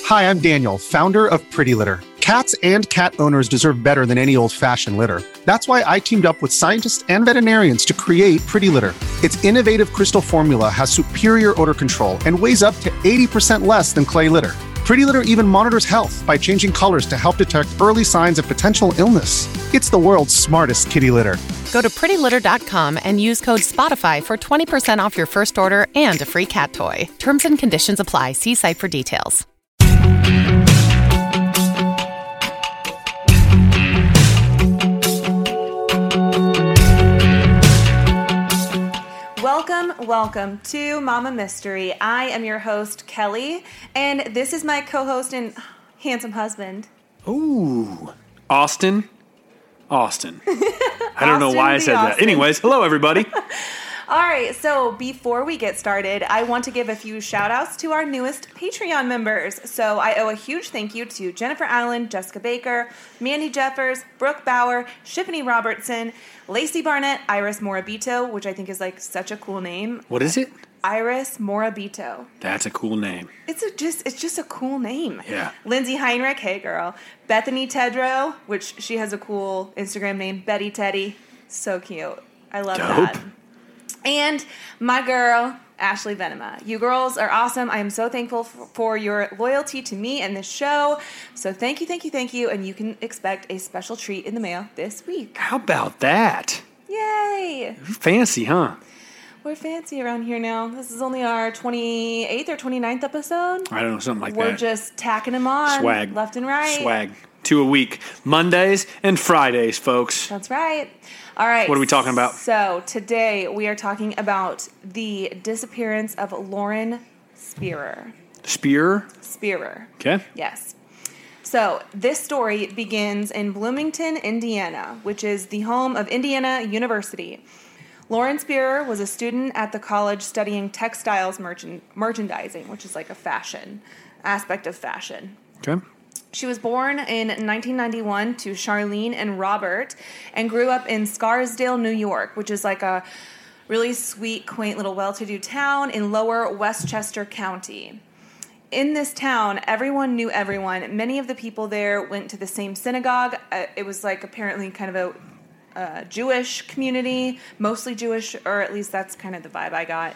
Hi, I'm Daniel, founder of Pretty Litter. Cats and cat owners deserve better than any old-fashioned litter. That's why I teamed up with scientists and veterinarians to create Pretty Litter. Its innovative crystal formula has superior odor control and weighs up to 80% less than clay litter. Pretty Litter even monitors health by changing colors to help detect early signs of potential illness. It's the world's smartest kitty litter. Go to prettylitter.com and use code SPOTIFY for 20% off your first order and a free cat toy. Terms and conditions apply. See site for details. Welcome to Mama Mystery. I am your host, Kelly, and this is my co-host and handsome husband. Ooh, Austin. I don't know why I said that. Anyways, hello everybody. All right, so before we get started, I want to give a few shout-outs to our newest Patreon members. So I owe a huge thank you to Jennifer Allen, Jessica Baker, Mandy Jeffers, Brooke Bauer, Shiffany Robertson, Lacey Barnett, Iris Morabito, which I think is like such a cool name. What is it? Iris Morabito. That's a cool name. It's just a cool name. Yeah. Lindsay Heinrich, hey girl. Bethany Tedrow, which she has a cool Instagram name, Betty Teddy. So cute. I love that. And my girl, Ashley Venema. You girls are awesome. I am so thankful for your loyalty to me and this show. So thank you. And you can expect a special treat in the mail this week. How about that? Yay. Fancy, huh? We're fancy around here now. This is only our 28th or 29th episode. I don't know, something like that. We're just tacking them on. Swag. Left and right. Swag. 2 a week. Mondays and Fridays, folks. That's right. All right. What are we talking about? So today we are talking about the disappearance of Lauren Spearer. Spearer. Okay. Yes. So this story begins in Bloomington, Indiana, which is the home of Indiana University. Lauren Spearer was a student at the college studying textiles merchandising, which is like a fashion aspect of fashion. Okay. She was born in 1991 to Charlene and Robert and grew up in Scarsdale, New York, which is like a really sweet, quaint little well-to-do town in lower Westchester County. In this town, everyone knew everyone. Many of the people there went to the same synagogue. It was like apparently kind of a Jewish community, mostly Jewish, or at least that's kind of the vibe I got.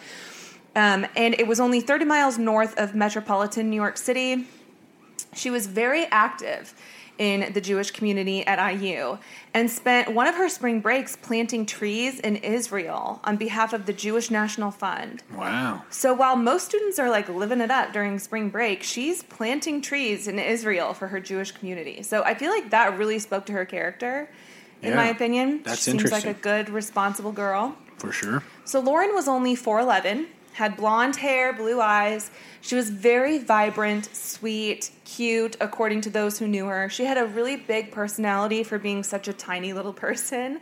And it was only 30 miles north of metropolitan New York City. She was very active in the Jewish community at IU and spent one of her spring breaks planting trees in Israel on behalf of the Jewish National Fund. Wow. So while most students are like living it up during spring break, she's planting trees in Israel for her Jewish community. So I feel like that really spoke to her character, in my opinion. That's she interesting. seems like a good, responsible girl. For sure. So Lauren was only 4'11", had blonde hair, blue eyes. She was very vibrant, sweet, cute, according to those who knew her. She had a really big personality for being such a tiny little person.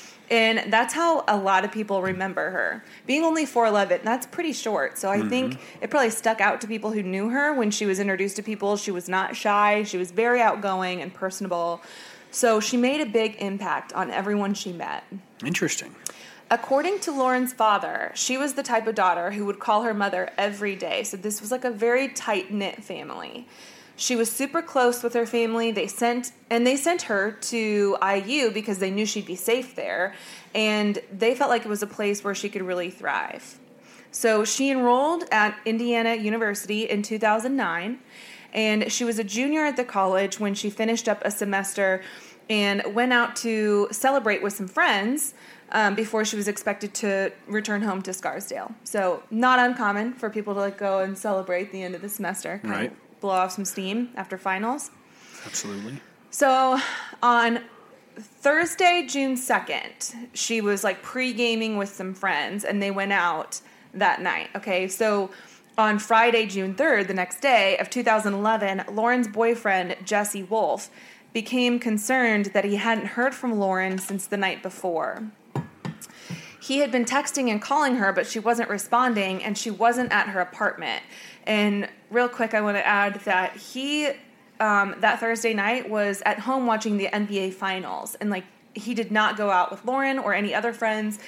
And that's how a lot of people remember her. Being only 4'11", that's pretty short. So I think it probably stuck out to people who knew her when she was introduced to people. She was not shy. She was very outgoing and personable. So she made a big impact on everyone she met. Interesting. According to Lauren's father, she was the type of daughter who would call her mother every day. So this was like a very tight-knit family. She was super close with her family. They sent her to IU because they knew she'd be safe there. And they felt like it was a place where she could really thrive. So she enrolled at Indiana University in 2009. And she was a junior at the college when she finished up a semester and went out to celebrate with some friends before she was expected to return home to Scarsdale. So not uncommon for people to like go and celebrate the end of the semester. Right. Blow off some steam after finals. Absolutely. So on Thursday, June 2nd, she was like pre-gaming with some friends and they went out that night. Okay, so on Friday, June 3rd, the next day of 2011, Lauren's boyfriend, Jesse Wolf, became concerned that he hadn't heard from Lauren since the night before. He had been texting and calling her, but she wasn't responding, and she wasn't at her apartment. And real quick, I want to add that he, that Thursday night, was at home watching the NBA Finals, and like he did not go out with Lauren or any other friends.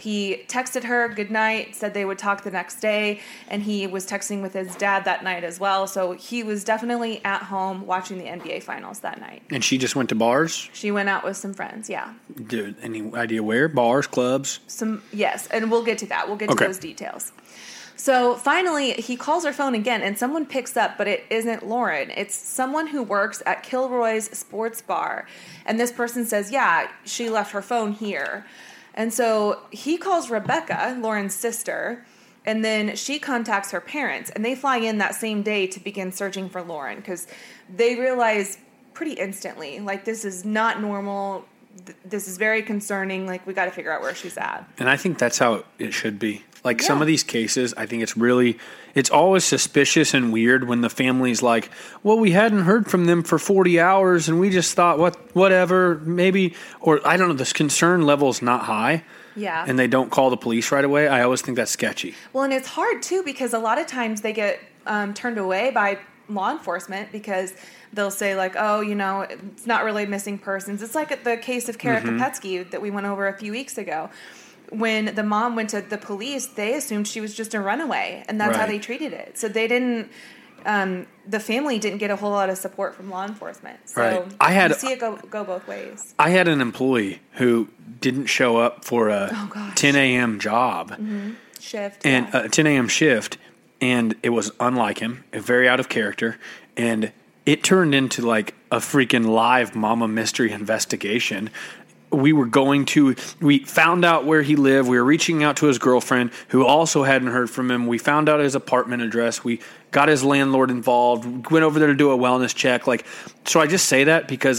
He texted her good night, said they would talk the next day, and he was texting with his dad that night as well. So he was definitely at home watching the NBA Finals that night. And she just went to bars? She went out with some friends, yeah. Dude, any idea where? Bars, clubs? Yes, and we'll get to that. We'll get to those details. So finally, he calls her phone again, and someone picks up, but it isn't Lauren. It's someone who works at Kilroy's Sports Bar. And this person says, yeah, she left her phone here. And so he calls Rebecca, Lauren's sister, and then she contacts her parents. And they fly in that same day to begin searching for Lauren because they realize pretty instantly, like, this is not normal. This is very concerning. Like, we got to figure out where she's at. And I think that's how it should be. Like, some of these cases, I think it's always suspicious and weird when the family's like, well, we hadn't heard from them for 40 hours and we just thought, whatever, maybe, or I don't know, this concern level is not high. Yeah. And they don't call the police right away. I always think that's sketchy. Well, and it's hard, too, because a lot of times they get turned away by law enforcement because they'll say, like, oh, it's not really missing persons. It's like the case of Kara Kopetsky that we went over a few weeks ago. When the mom went to the police, they assumed she was just a runaway, and that's how they treated it. So they didn't, the family didn't get a whole lot of support from law enforcement. So you see it go both ways. I had an employee who didn't show up for a 10 a.m. job. Shift. And a 10 a.m. shift, and it was unlike him, very out of character, and it turned into like a freaking live mama mystery investigation. We found out where he lived. We were reaching out to his girlfriend who also hadn't heard from him. We found out his apartment address. We got his landlord involved. We went over there to do a wellness check. So I just say that because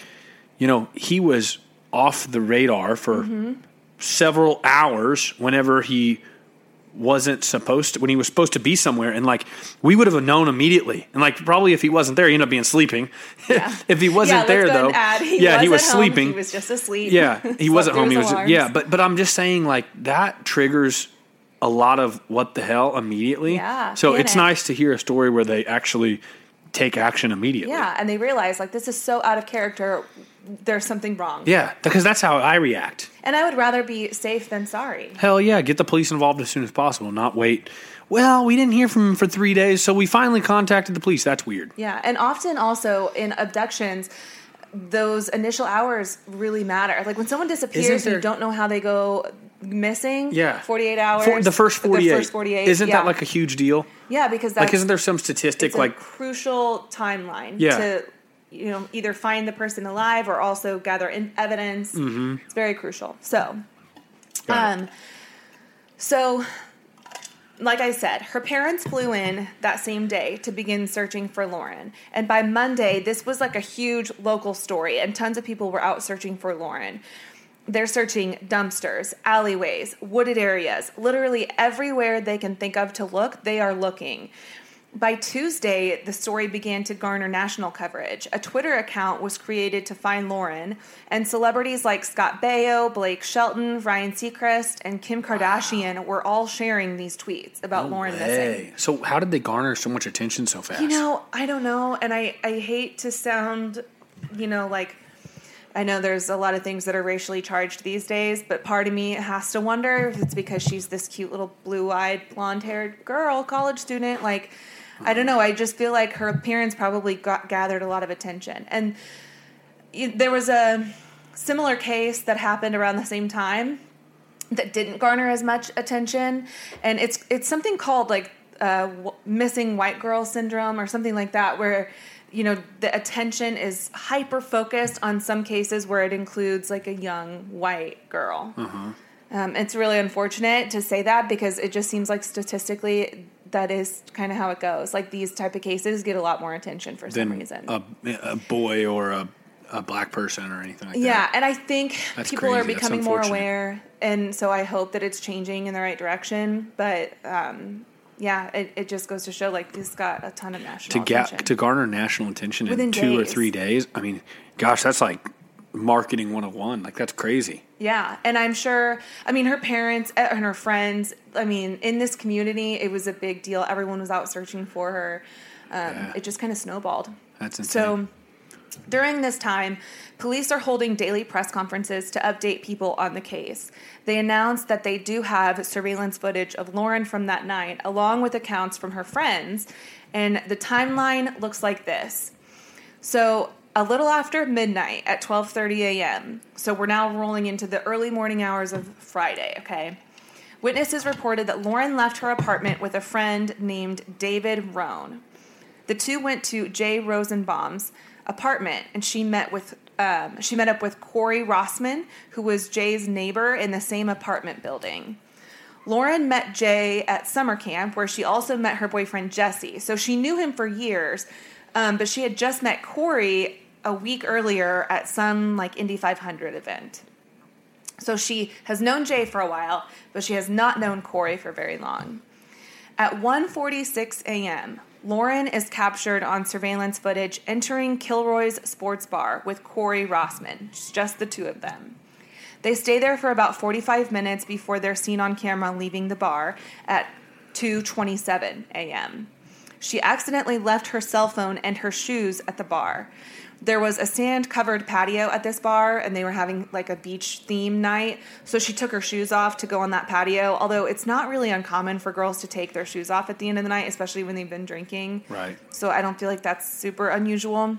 he was off the radar for several hours whenever he wasn't supposed to, when he was supposed to be somewhere, and we would have known immediately, and probably if he wasn't there, he ended up being sleeping. If he wasn't there though, he was sleeping. He was just asleep. Yeah, he wasn't home. He was but I'm just saying that triggers a lot of what the hell immediately. Yeah. So it's nice to hear a story where they actually take action immediately. Yeah, and they realize this is so out of character. There's something wrong. Yeah, because that's how I react. And I would rather be safe than sorry. Hell yeah, get the police involved as soon as possible, not wait. Well, we didn't hear from him for 3 days, so we finally contacted the police. That's weird. Yeah, and often also in abductions, those initial hours really matter. Like when someone disappears and you don't know how they go missing, 48 hours. The first 48. The first 48. Isn't that a huge deal? Yeah, because that's... isn't there some statistic it's a crucial timeline to... either find the person alive or also gather evidence. It's very crucial. So, like I said, her parents flew in that same day to begin searching for Lauren. And by Monday, this was a huge local story, and tons of people were out searching for Lauren. They're searching dumpsters, alleyways, wooded areas, literally everywhere they can think of to look, they are looking. By Tuesday, the story began to garner national coverage. A Twitter account was created to find Lauren, and celebrities like Scott Baio, Blake Shelton, Ryan Seacrest, and Kim Kardashian were all sharing these tweets about Lauren missing. So how did they garner so much attention so fast? I don't know, and I hate to sound, I know there's a lot of things that are racially charged these days, but part of me has to wonder if it's because she's this cute little blue-eyed, blonde-haired girl, college student, I don't know. I just feel like her appearance probably gathered a lot of attention. And there was a similar case that happened around the same time that didn't garner as much attention. And it's something called missing white girl syndrome or something like that, where, the attention is hyper-focused on some cases where it includes a young white girl. It's really unfortunate to say that because it just seems like statistically that is kind of how it goes. These type of cases get a lot more attention for some reason. A boy or a black person or anything like that. Yeah, and I think people are becoming more aware, and so I hope that it's changing in the right direction. But it just goes to show this got a ton of national attention. To garner national attention within 2 or 3 days. I mean, gosh, that's marketing 101. That's crazy. Yeah, and I'm sure, her parents and her friends, in this community, it was a big deal. Everyone was out searching for her. It just kind of snowballed. That's insane. So During this time, police are holding daily press conferences to update people on the case. They announced that they do have surveillance footage of Lauren from that night, along with accounts from her friends, and the timeline looks like this. So, a little after midnight at 12:30 a.m., so we're now rolling into the early morning hours of Friday, okay? Witnesses reported that Lauren left her apartment with a friend named David Rohn. The two went to Jay Rosenbaum's apartment, and she met up with Corey Rossman, who was Jay's neighbor in the same apartment building. Lauren met Jay at summer camp, where she also met her boyfriend Jesse. So she knew him for years, but she had just met Corey a week earlier at some Indy 500 event. So she has known Jay for a while, but she has not known Corey for very long. At 1:46 a.m., Lauren is captured on surveillance footage entering Kilroy's sports bar with Corey Rossman. It's just the two of them. They stay there for about 45 minutes before they're seen on camera leaving the bar at 2:27 a.m. She accidentally left her cell phone and her shoes at the bar. There was a sand-covered patio at this bar, and they were having a beach theme night, so she took her shoes off to go on that patio, although it's not really uncommon for girls to take their shoes off at the end of the night, especially when they've been drinking. Right. So I don't feel like that's super unusual.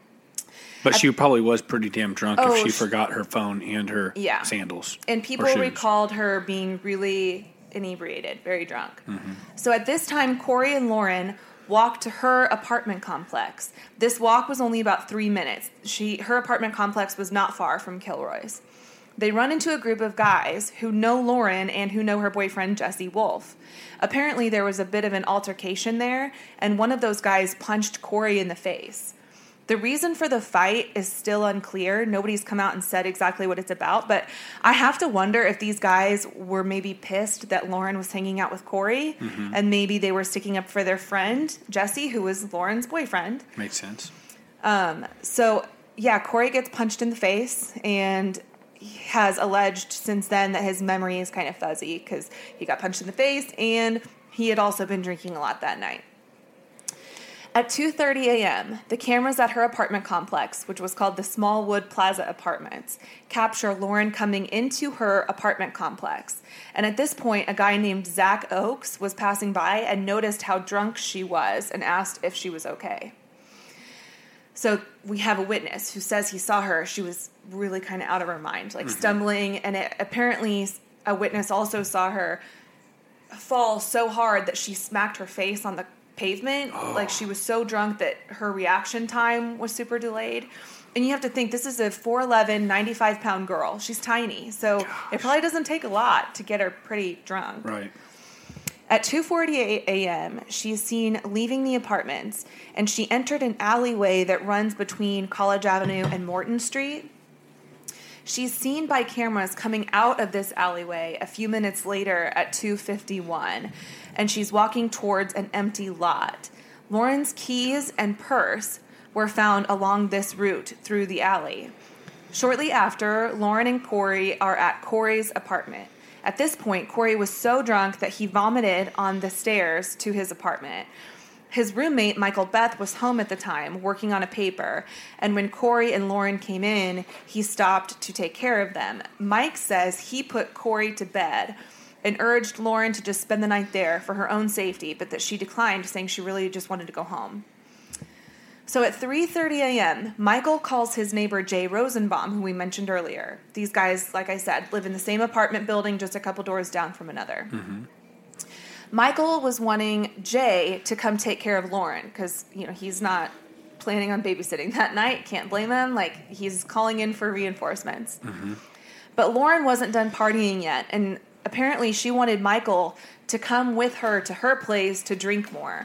But she probably was pretty damn drunk if she forgot her phone and her sandals. And people recalled her being really inebriated, very drunk. Mm-hmm. So at this time, Corey and Lauren walked to her apartment complex. This walk was only about 3 minutes. Her apartment complex was not far from Kilroy's. They run into a group of guys who know Lauren and who know her boyfriend, Jesse Wolf. Apparently, there was a bit of an altercation there, and one of those guys punched Corey in the face. The reason for the fight is still unclear. Nobody's come out and said exactly what it's about, but I have to wonder if these guys were maybe pissed that Lauren was hanging out with Corey, and maybe they were sticking up for their friend, Jesse, who was Lauren's boyfriend. Makes sense. Corey gets punched in the face, and he has alleged since then that his memory is kind of fuzzy because he got punched in the face, and he had also been drinking a lot that night. At 2:30 a.m., the cameras at her apartment complex, which was called the Smallwood Plaza Apartments, capture Lauren coming into her apartment complex. And at this point, a guy named Zach Oakes was passing by and noticed how drunk she was and asked if she was okay. So we have a witness who says he saw her. She was really kind of out of her mind, stumbling. And apparently a witness also saw her fall so hard that she smacked her face on the pavement. She was so drunk that her reaction time was super delayed. And you have to think, this is a 4'11", 95-pound girl. She's tiny. So it probably doesn't take a lot to get her pretty drunk. Right. At 2:48 a.m., she's seen leaving the apartments, and she entered an alleyway that runs between College Avenue and Morton Street. She's seen by cameras coming out of this alleyway a few minutes later at 2:51, and she's walking towards an empty lot. Lauren's keys and purse were found along this route through the alley. Shortly after, Lauren and Corey are at Corey's apartment. At this point, Corey was so drunk that he vomited on the stairs to his apartment. His roommate, Michael Beth, was home at the time, working on a paper, and when Corey and Lauren came in, he stopped to take care of them. Mike says he put Corey to bed and urged Lauren to just spend the night there for her own safety, but that she declined, saying she really just wanted to go home. So at 3:30 a.m., Michael calls his neighbor Jay Rosenbaum, who we mentioned earlier. These guys, like I said, live in the same apartment building, just a couple doors down from another. Mm-hmm. Michael was wanting Jay to come take care of Lauren because, he's not planning on babysitting that night. Can't blame him. He's calling in for reinforcements. Mm-hmm. But Lauren wasn't done partying yet, and apparently she wanted Michael to come with her to her place to drink more.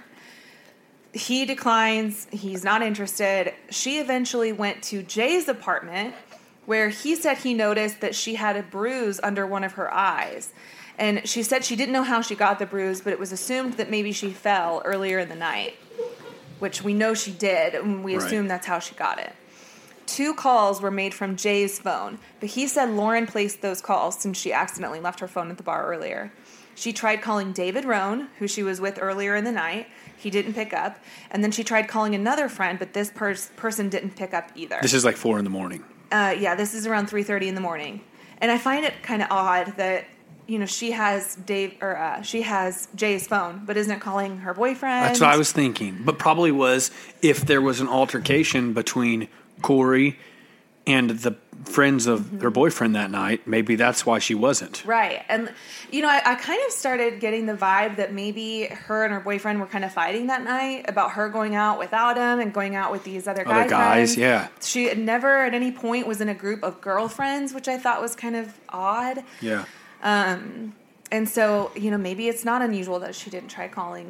He declines. He's not interested. She eventually went to Jay's apartment, where he said he noticed that she had a bruise under one of her eyes. And she said she didn't know how she got the bruise, but it was assumed that maybe she fell earlier in the night, which we know she did, and we assume that's how she got it. 2 calls were made from Jay's phone, but he said Lauren placed those calls since she accidentally left her phone at the bar earlier. She tried calling David Rohn, who she was with earlier in the night. He didn't pick up. And then she tried calling another friend, but this person didn't pick up either. This is like 4 a.m. Yeah, this is around 3:30 in the morning. And I find it kind of odd that, she has she has Jay's phone, but isn't calling her boyfriend. That's what I was thinking. But probably was if there was an altercation between Corey and the friends of her boyfriend that night, maybe that's why she wasn't. Right. And, I kind of started getting the vibe that maybe her and her boyfriend were kind of fighting that night about her going out without him and going out with these other guys. Friends. Yeah. She never at any point was in a group of girlfriends, which I thought was kind of odd. Yeah. And so, maybe it's not unusual that she didn't try calling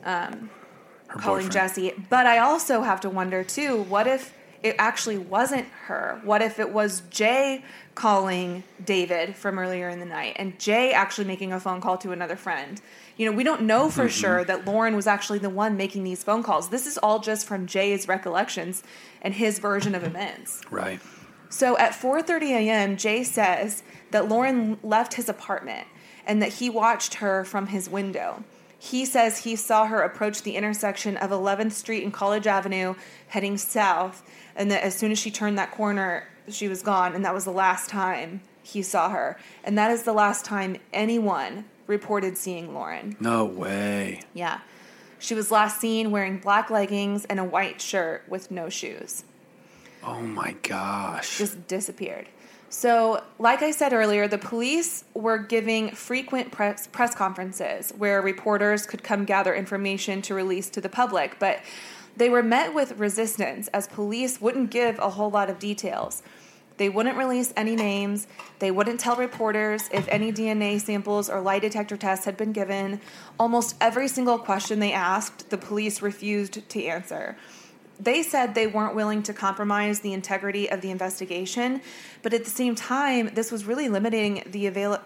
Jesse. But I also have to wonder, too, what if it actually wasn't her? What if it was Jay calling David from earlier in the night and Jay actually making a phone call to another friend? We don't know for sure that Lauren was actually the one making these phone calls. This is all just from Jay's recollections and his version of events. Right. So at 4:30 a.m., Jay says that Lauren left his apartment and that he watched her from his window. He says he saw her approach the intersection of 11th Street and College Avenue heading south, and that as soon as she turned that corner, she was gone, and that was the last time he saw her. And that is the last time anyone reported seeing Lauren. No way. Yeah. She was last seen wearing black leggings and a white shirt with no shoes. Oh, my gosh. Just disappeared. So, like I said earlier, the police were giving frequent press conferences where reporters could come gather information to release to the public, but they were met with resistance as police wouldn't give a whole lot of details. They wouldn't release any names. They wouldn't tell reporters if any DNA samples or lie detector tests had been given. Almost every single question they asked, the police refused to answer. They said they weren't willing to compromise the integrity of the investigation, but at the same time, this was really limiting the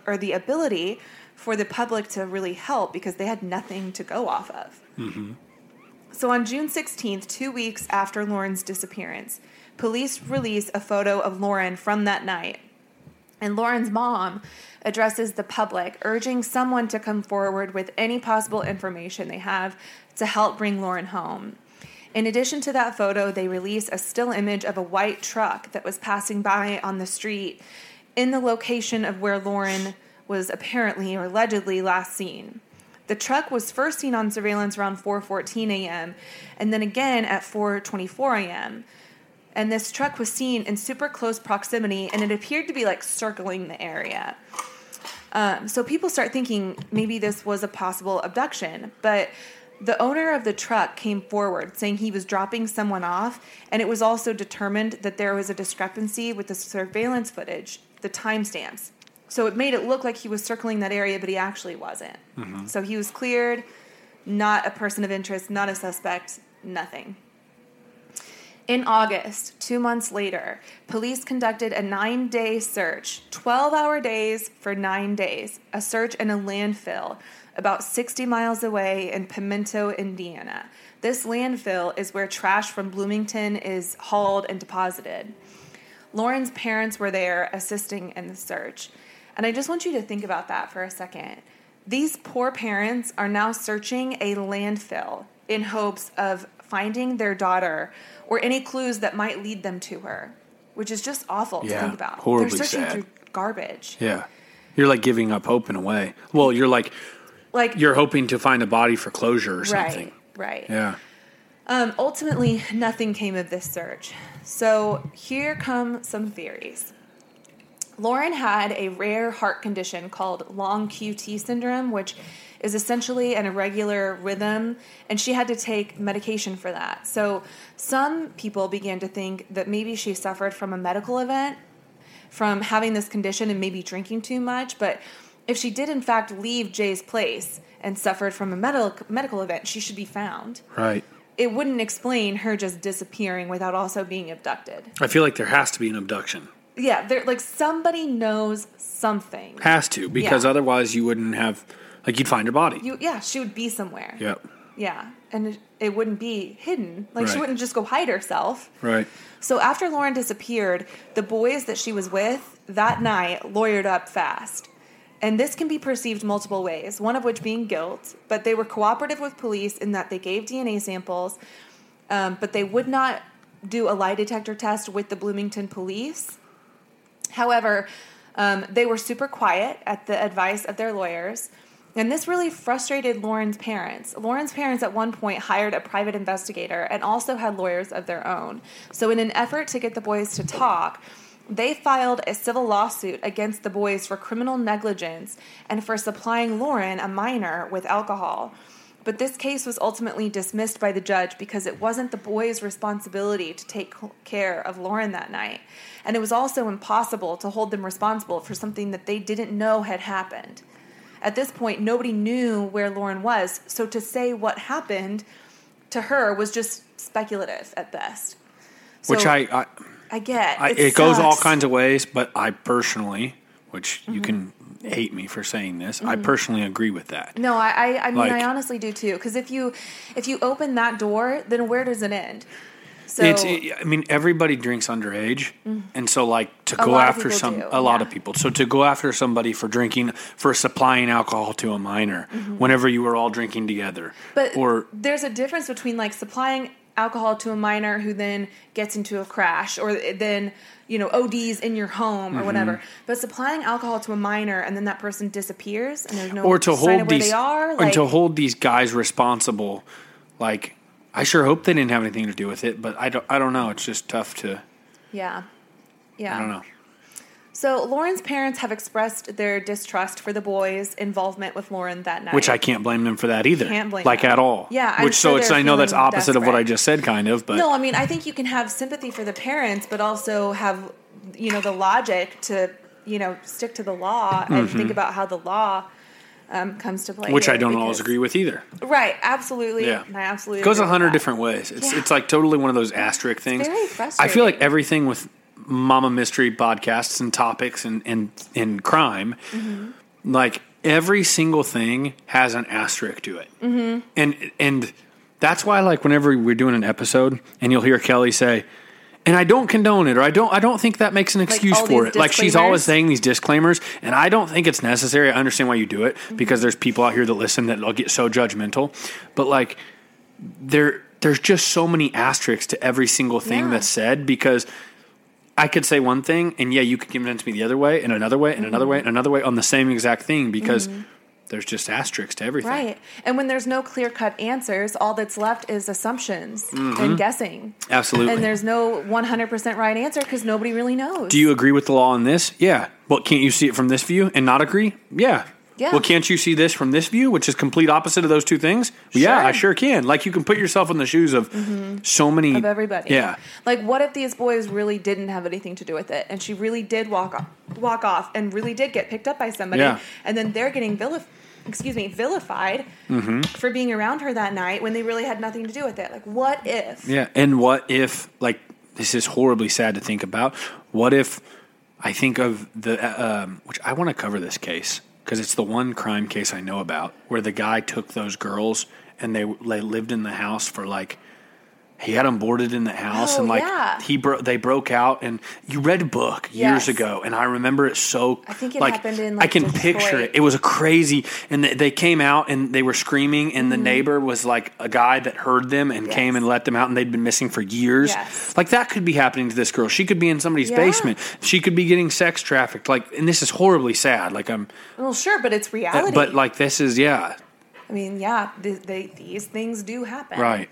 ability for the public to really help because they had nothing to go off of. Mm-hmm. So on June 16th, 2 weeks after Lauren's disappearance, police release a photo of Lauren from that night. And Lauren's mom addresses the public, urging someone to come forward with any possible information they have to help bring Lauren home. In addition to that photo, they release a still image of a white truck that was passing by on the street in the location of where Lauren was apparently or allegedly last seen. The truck was first seen on surveillance around 4:14 a.m. and then again at 4:24 a.m. And this truck was seen in super close proximity, and it appeared to be like circling the area. So people start thinking maybe this was a possible abduction, but the owner of the truck came forward saying he was dropping someone off, and it was also determined that there was a discrepancy with the surveillance footage, the timestamps. So it made it look like he was circling that area, but he actually wasn't. Mm-hmm. So he was cleared, not a person of interest, not a suspect, nothing. In August, 2 months later, police conducted a 9-day search, 12-hour days for 9 days, a search in a landfill about 60 miles away in Pimento, Indiana. This landfill is where trash from Bloomington is hauled and deposited. Lauren's parents were there assisting in the search. And I just want you to think about that for a second. These poor parents are now searching a landfill in hopes of finding their daughter or any clues that might lead them to her, which is just awful to think about. Horribly They're searching sad. through garbage. Yeah. You're like giving up hope in a way. Well, you're like you're hoping to find a body for closure or something. Right. Yeah. Ultimately, nothing came of this search. So here come some theories. Lauren had a rare heart condition called long QT syndrome, which is essentially an irregular rhythm, and she had to take medication for that. So some people began to think that maybe she suffered from a medical event, from having this condition and maybe drinking too much, but if she did in fact leave Jay's place and suffered from a medical event, she should be found. Right. It wouldn't explain her just disappearing without also being abducted. I feel like there has to be an abduction. Yeah, somebody knows something. Has to, because otherwise you wouldn't have, you'd find her body. She would be somewhere. Yep. Yeah, and it wouldn't be hidden. She Right. wouldn't just go hide herself. Right. So after Lauren disappeared, the boys that she was with that night lawyered up fast. And this can be perceived multiple ways, one of which being guilt. But they were cooperative with police in that they gave DNA samples, but they would not do a lie detector test with the Bloomington police. However, they were super quiet at the advice of their lawyers. And this really frustrated Lauren's parents. Lauren's parents at one point hired a private investigator and also had lawyers of their own. So in an effort to get the boys to talk, they filed a civil lawsuit against the boys for criminal negligence and for supplying Lauren, a minor, with alcohol. But this case was ultimately dismissed by the judge because it wasn't the boys' responsibility to take care of Lauren that night. And it was also impossible to hold them responsible for something that they didn't know had happened. At this point, nobody knew where Lauren was, so to say what happened to her was just speculative at best. So, Which I get. It goes all kinds of ways, but I personally, which you can hate me for saying this, I personally agree with that. No, I mean, I honestly do too. Because if you open that door, then where does it end? So I mean, everybody drinks underage, and so like to A go lot of after people do, a lot of people. So to go after somebody for drinking, for supplying alcohol to a minor, whenever you were all drinking together, But or there's a difference between like supplying alcohol to a minor who then gets into a crash or then, ODs in your home or whatever. But supplying alcohol to a minor and then that person disappears and there's no or to sign hold of where these they are. and to hold these guys responsible, like I sure hope they didn't have anything to do with it, but I don't know. It's just tough to. Yeah. I don't know. So Lauren's parents have expressed their distrust for the boys' involvement with Lauren that night. Which I can't blame them for that either. Can't blame like them. at all. Yeah, I'm Which sure they're I know that's feeling opposite of what desperate. I just said, kind of. But No, I mean, I think you can have sympathy for the parents, but also have, the logic to, stick to the law and think about how the law comes to play. which here I don't because- always agree with either. Right, absolutely. Yeah, I absolutely it goes agree with 100 that. different ways. It's Yeah. it's like totally one of those asterisk things. very I frustrating. feel like everything with Mama Mystery podcasts and topics and crime, like every single thing has an asterisk to it, and that's why like whenever we're doing an episode and you'll hear Kelly say, and I don't condone it, or I don't think that makes an excuse all for these it. Like she's always disclaimers? saying these disclaimers, and I don't think it's necessary. I understand why you do it because there's people out here that listen that will get so judgmental, but like there's just so many asterisks to every single thing Yeah. that's said because I could say one thing and you could convince me the other way and another way and another way and another way on the same exact thing because there's just asterisks to everything. Right. And when there's no clear-cut answers, all that's left is assumptions and guessing. Absolutely. And there's no 100% right answer because nobody really knows. Do you agree with the law on this? Yeah. Well, can't you see it from this view and not agree? Yeah. Yeah. Well, can't you see this from this view, which is complete opposite of those two things? Yeah, I sure can. Like you can put yourself in the shoes of so many Of everybody. Yeah. Like, what if these boys really didn't have anything to do with it, and she really did walk off, and really did get picked up by somebody, Yeah. and then they're getting vilified for being around her that night when they really had nothing to do with it? Like, what if? Yeah, and what if, like, this is horribly sad to think about. What if I think of the, which I want to cover this case because it's the one crime case I know about where the guy took those girls and they lived in the house for like, he had them boarded in the house and like yeah. they broke out and you read a book years Yes. ago and I remember it so I think it like happened in, I like, can Detroit. picture it. It was a crazy and they came out and they were screaming and the neighbor was like a guy that heard them and Yes. came and let them out and they'd been missing for years. Yes. Like that could be happening to this girl. She could be in somebody's Yeah. basement. She could be getting sex trafficked. Like, and this is horribly sad. Like Well, sure, but it's reality. but like this is yeah I mean, yeah, these things do happen. right.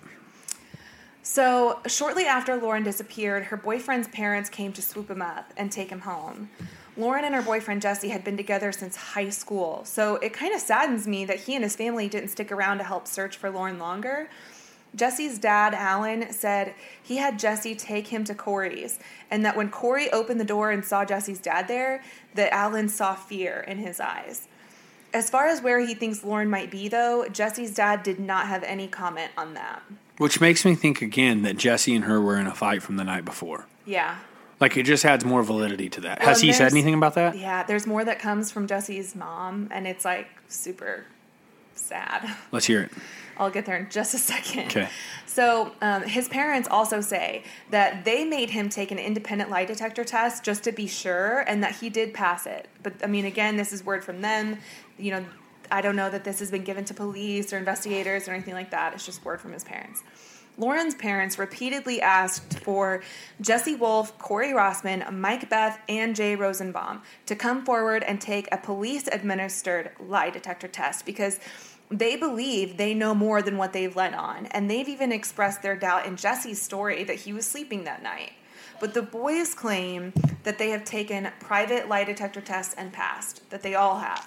So, shortly after Lauren disappeared, her boyfriend's parents came to swoop him up and take him home. Lauren and her boyfriend Jesse had been together since high school, so it kind of saddens me that he and his family didn't stick around to help search for Lauren longer. Jesse's dad, Alan, said he had Jesse take him to Corey's, and that when Corey opened the door and saw Jesse's dad there, that Alan saw fear in his eyes. As far as where he thinks Lauren might be, though, Jesse's dad did not have any comment on that. Which makes me think again that Jesse and her were in a fight from the night before. Yeah. Like it just adds more validity to that. Well, Has he and said there's- anything about that? Yeah, there's more that comes from Jesse's mom, and it's like super sad. Let's hear it. I'll get there in just a second. Okay. So his parents also say that they made him take an independent lie detector test just to be sure, and that he did pass it. But, I mean, again, this is word from them. You know, I don't know that this has been given to police or investigators or anything like that. It's just word from his parents. Lauren's parents repeatedly asked for Jesse Wolf, Corey Rossman, Mike Beth, and Jay Rosenbaum to come forward and take a police-administered lie detector test because they believe they know more than what they've let on. And they've even expressed their doubt in Jesse's story that he was sleeping that night. But the boys claim that they have taken private lie detector tests and passed, that they all have.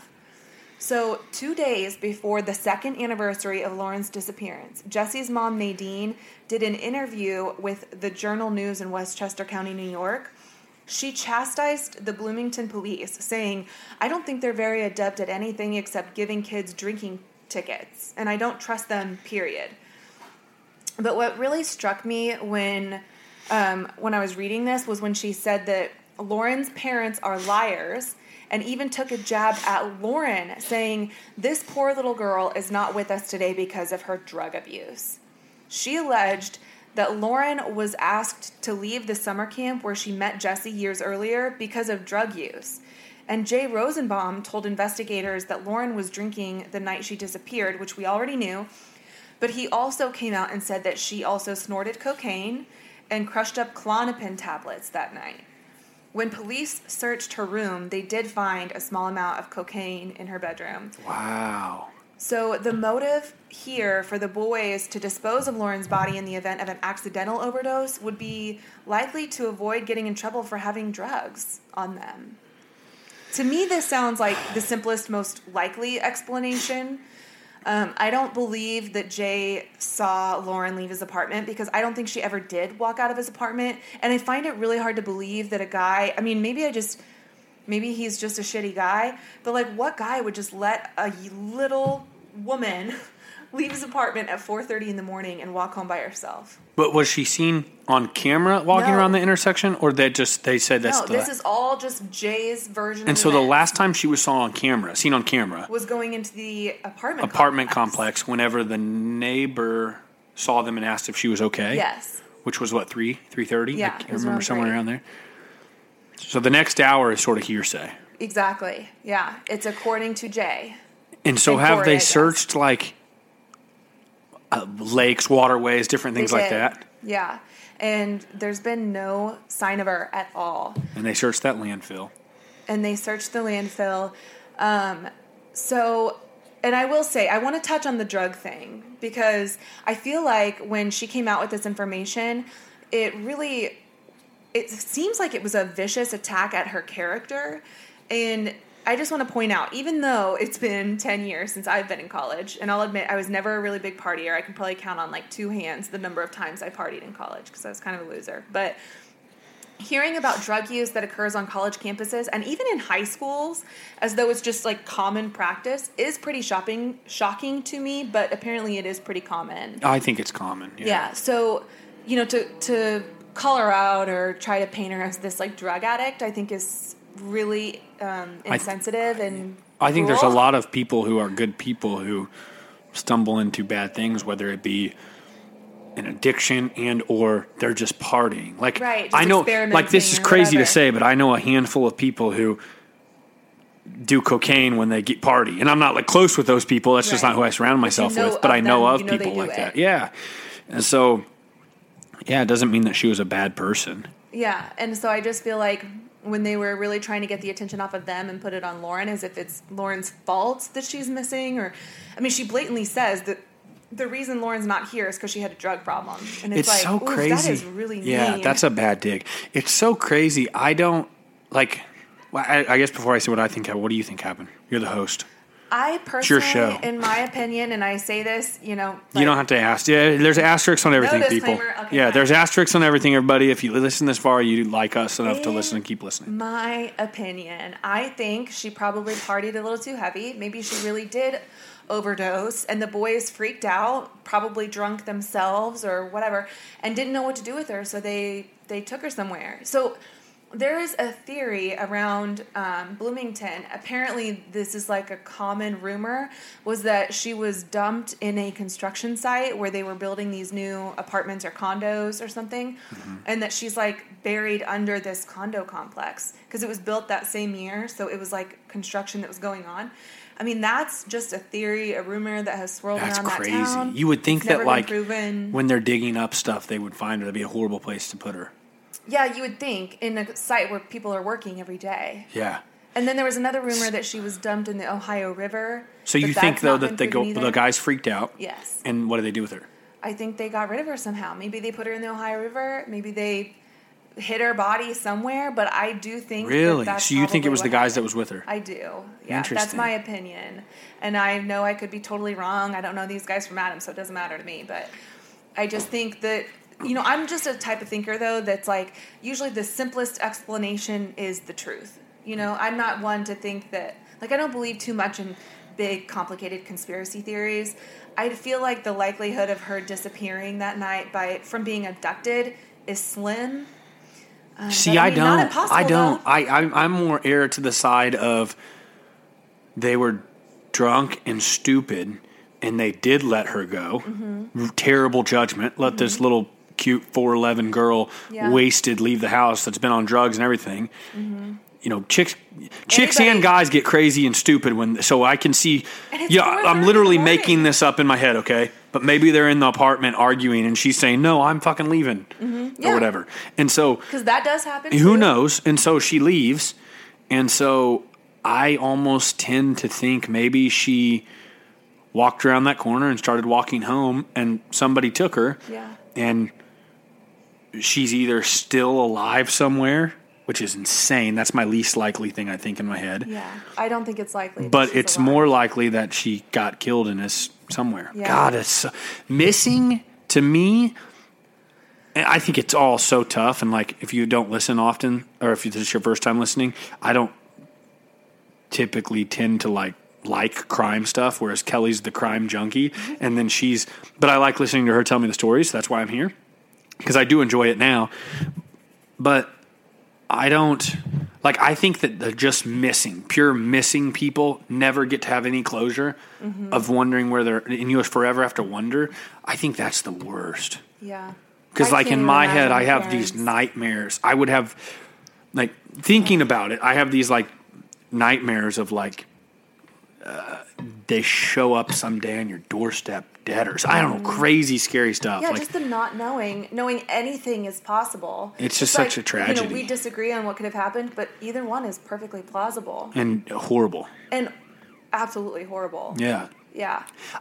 So 2 days before the second anniversary of Lauren's disappearance, Jesse's mom, Nadine, did an interview with the Journal News in Westchester County, New York. She chastised the Bloomington police, saying, "I don't think they're very adept at anything except giving kids drinking tickets, and I don't trust them, period." But what really struck me when I was reading this was when she said that Lauren's parents are liars, and even took a jab at Lauren, saying, "This poor little girl is not with us today because of her drug abuse." She alleged that Lauren was asked to leave the summer camp where she met Jesse years earlier because of drug use. And Jay Rosenbaum told investigators that Lauren was drinking the night she disappeared, which we already knew, but he also came out and said that she also snorted cocaine and crushed up Klonopin tablets that night. When police searched her room, they did find a small amount of cocaine in her bedroom. Wow. So the motive here for the boys to dispose of Lauren's body in the event of an accidental overdose would be likely to avoid getting in trouble for having drugs on them. To me, this sounds like the simplest, most likely explanation. I don't believe that Jay saw Lauren leave his apartment because I don't think she ever did walk out of his apartment. And I find it really hard to believe that a guy, I mean, maybe he's just a shitty guy, but like what guy would just let a little woman leave his apartment at 4:30 in the morning and walk home by herself? But was she seen on camera walking around the intersection, or they said that's no? This is all just Jay's version. And so the last time she was seen on camera, was going into the apartment complex whenever the neighbor saw them and asked if she was okay. Yes. Which was what, 3:30? Yeah, I remember somewhere around there. So the next hour is sort of hearsay. Exactly. Yeah, it's according to Jay. And so have they searched like lakes, waterways, different things like that? Yeah. And there's been no sign of her at all. And they searched that landfill. And they searched the landfill. And I will say, I want to touch on the drug thing because I feel like when she came out with this information, it seems like it was a vicious attack at her character. And I just want to point out, even though it's been 10 years since I've been in college, and I'll admit I was never a really big partier. I can probably count on like two hands the number of times I partied in college because I was kind of a loser. But hearing about drug use that occurs on college campuses and even in high schools, as though it's just like common practice, is pretty shocking to me, but apparently it is pretty common. I think it's common. Yeah. So, you know, to call her out or try to paint her as this like drug addict, I think is really insensitive and I think cruel. there's a lot of people who are good people who stumble into bad things, whether it be an addiction and or they're just partying. Like right, I know, like this is crazy to say, but I know a handful of people who do cocaine when they get party, and I'm not like close with those people. That's just not who I surround myself with. But I know of people like that. Yeah, and so it doesn't mean that she was a bad person. Yeah, and so I just feel like when they were really trying to get the attention off of them and put it on Lauren as if it's Lauren's fault that she's missing, or I mean, she blatantly says that the reason Lauren's not here is because she had a drug problem. And it's like, so crazy. That is really mean. Yeah, that's a bad dig. It's so crazy. I don't, like, I guess before I say what I think happened, what do you think happened? You're the host. I personally, it's your show. In my opinion, and I say this, you know. Like, you don't have to ask. Yeah, there's asterisks on everything, people. Okay, yeah, fine. There's asterisks on everything, everybody. If you listen this far, you like us enough to listen and keep listening. My opinion, I think she probably partied a little too heavy. Maybe she really did overdose, and the boys freaked out, probably drunk themselves or whatever, and didn't know what to do with her, so they took her somewhere. So There is a theory around Bloomington. Apparently, this is like a common rumor, was that she was dumped in a construction site where they were building these new apartments or condos or something, and that she's like buried under this condo complex because it was built that same year, so it was like construction that was going on. I mean, that's just a theory, a rumor that has swirled around that town. That's crazy. You would think It's never that, like, been proven. when they're digging up stuff, they would find her. That'd be a horrible place to put her. Yeah, you would think, in a site where people are working every day. Yeah. And then there was another rumor that she was dumped in the Ohio River. So you think, though, that the guys freaked out? Yes. And what did they do with her? I think they got rid of her somehow. Maybe they put her in the Ohio River. Maybe they hid her body somewhere. But I do think really. That's so you think it was the guys happened. that was with her? I do. Yeah, Interesting. that's my opinion. And I know I could be totally wrong. I don't know these guys from Adam, so it doesn't matter to me. But I just think that. I'm just a type of thinker, though, that's like, usually the simplest explanation is the truth. I'm not one to think that, like, I don't believe too much in big, complicated conspiracy theories. I feel like the likelihood of her disappearing that night from being abducted is slim. See, I don't. Not impossible, I don't. though. I'm more err to the side of they were drunk and stupid, and they did let her go. Mm-hmm. Terrible judgment. Let this little cute 4'11" girl wasted leave the house that's been on drugs and everything. Mm-hmm. Chicks and guys get crazy and stupid so I can see. Yeah, I'm literally making this up in my head, okay? But maybe they're in the apartment arguing, and she's saying, "No, I'm fucking leaving," or whatever. And so, because that does happen. Who knows? And so she leaves, and so I almost tend to think maybe she walked around that corner and started walking home, and somebody took her. Yeah. And she's either still alive somewhere, which is insane. That's my least likely thing I think in my head. Yeah, I don't think it's likely. But it's more likely that she got killed in this somewhere. Yeah. God, it's missing to me. I think it's all so tough. And like, if you don't listen often, or if this is your first time listening, I don't typically tend to like crime stuff, whereas Kelly's the crime junkie, and then but I like listening to her tell me the stories. So that's why I'm here, because I do enjoy it now. But I don't I think that they're just pure missing people never get to have any closure of wondering where they're, and you forever have to wonder. I think that's the worst. Yeah. Because in my head, I have these nightmares. I would have, thinking about it, I have these nightmares of they show up someday on your doorstep dead or I don't know, crazy, scary stuff. Yeah, just the not knowing anything is possible. It's just such a tragedy. We disagree on what could have happened, but either one is perfectly plausible. And horrible. And absolutely horrible. Yeah. Yeah.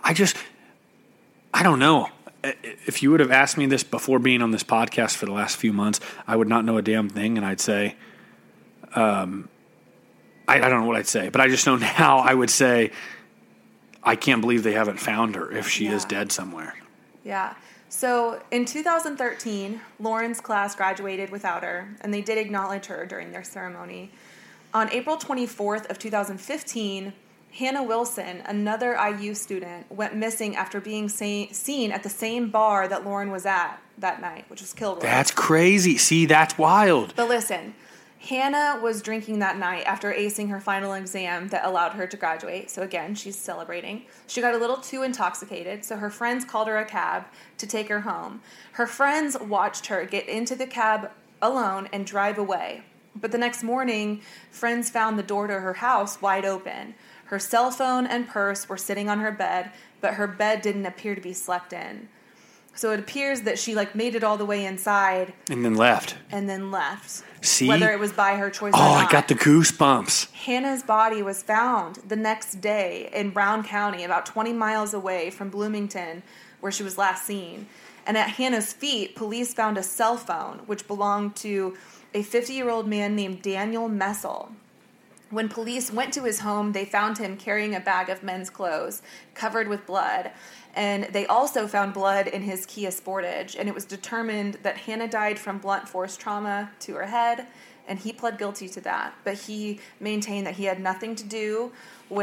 I don't know. If you would have asked me this before being on this podcast for the last few months, I would not know a damn thing, and I'd say, I don't know what I'd say, but I just know now I would say, I can't believe they haven't found her if she is dead somewhere. Yeah. So in 2013, Lauren's class graduated without her, and they did acknowledge her during their ceremony. On April 24th of 2015, Hannah Wilson, another IU student, went missing after being seen at the same bar that Lauren was at that night, which was Kilroy. That's crazy. See, that's wild. But listen, Hannah was drinking that night after acing her final exam that allowed her to graduate. So again, she's celebrating. She got a little too intoxicated, so her friends called her a cab to take her home. Her friends watched her get into the cab alone and drive away. But the next morning, friends found the door to her house wide open. Her cell phone and purse were sitting on her bed, but her bed didn't appear to be slept in. So it appears that she made it all the way inside. And then left. See? Whether it was by her choice or not. Oh, I got the goosebumps. Hannah's body was found the next day in Brown County, about 20 miles away from Bloomington, where she was last seen. And at Hannah's feet, police found a cell phone, which belonged to a 50-year-old man named Daniel Messel. When police went to his home, they found him carrying a bag of men's clothes covered with blood. And they also found blood in his Kia Sportage. And it was determined that Hannah died from blunt force trauma to her head. And he pled guilty to that. But he maintained that he had nothing to do with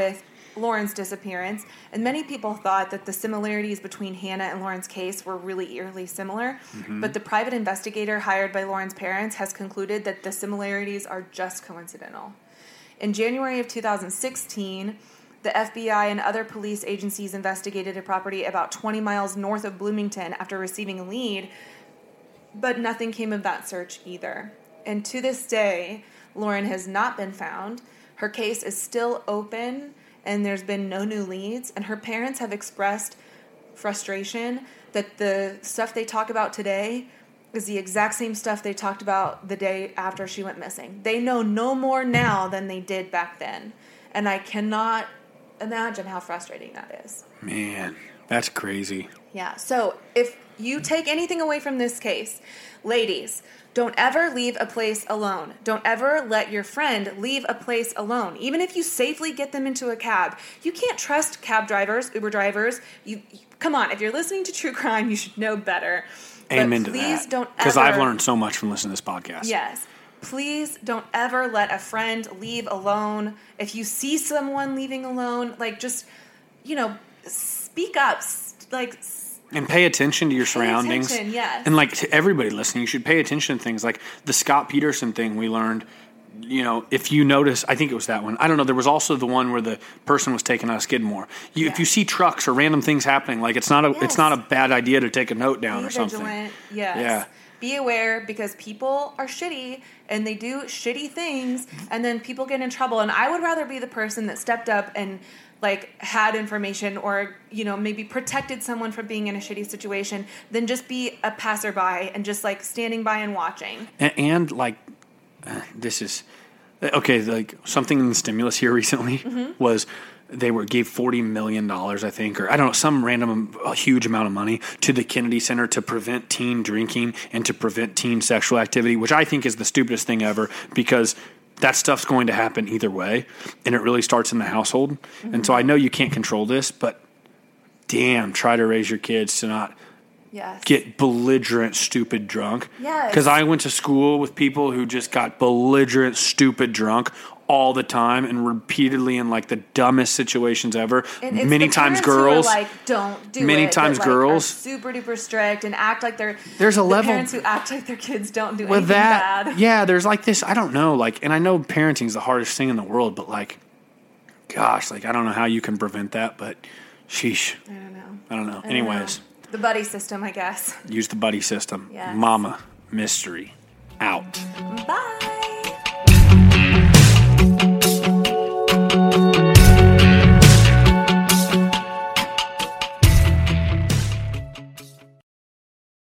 Lauren's disappearance, and many people thought that the similarities between Hannah and Lauren's case were really eerily similar, but the private investigator hired by Lauren's parents has concluded that the similarities are just coincidental. In January of 2016, the FBI and other police agencies investigated a property about 20 miles north of Bloomington after receiving a lead, but nothing came of that search either. And to this day, Lauren has not been found. Her case is still open, and there's been no new leads, and her parents have expressed frustration that the stuff they talk about today is the exact same stuff they talked about the day after she went missing. They know no more now than they did back then, and I cannot imagine how frustrating that is. Man, that's crazy. Yeah, so if you take anything away from this case, ladies, don't ever leave a place alone. Don't ever let your friend leave a place alone. Even if you safely get them into a cab. You can't trust cab drivers, Uber drivers. Come on, if you're listening to true crime, you should know better. Amen but to please that. Don't ever. Because I've learned so much from listening to this podcast. Yes. Please don't ever let a friend leave alone. If you see someone leaving alone, like just, speak up. And pay attention to your surroundings. Yes. And like to everybody listening, you should pay attention to things like the Scott Peterson thing we learned. If you notice, I think it was that one. I don't know. There was also the one where the person was taken out of Skidmore. If you see trucks or random things happening, like it's not a bad idea to take a note down or something. Be vigilant. Yes. Yeah. Be aware because people are shitty and they do shitty things and then people get in trouble. And I would rather be the person that stepped up and had information or, maybe protected someone from being in a shitty situation than just be a passerby and just standing by and watching. And this is okay. Something in the stimulus here recently was they gave $40 million, I think, or I don't know, some random huge amount of money to the Kennedy Center to prevent teen drinking and to prevent teen sexual activity, which I think is the stupidest thing ever because that stuff's going to happen either way, and it really starts in the household. Mm-hmm. And so I know you can't control this, but damn, try to raise your kids to not get belligerent, stupid drunk. Yes. Because I went to school with people who just got belligerent, stupid drunk all the time and repeatedly in the dumbest situations ever. And many times girls don't do many it. Times but, girls are super duper strict and act like there's a level parents who act like their kids don't do anything bad. Yeah, there's this, I don't know, and I know parenting is the hardest thing in the world, but gosh, I don't know how you can prevent that, but sheesh. I don't know. Anyways. The buddy system, I guess. Use the buddy system. Yes. Mama Mystery out.